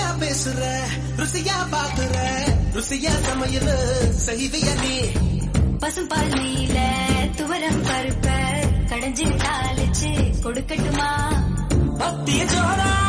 பேசுற ருசியா பாக்குற ருசியா சமையல் செய்விய நீ பசும்பால் நெய்யில துவரம் பருப்ப கடைஞ்சி தாளிச்சு கொடுக்கட்டுமா பத்திய ஜோரா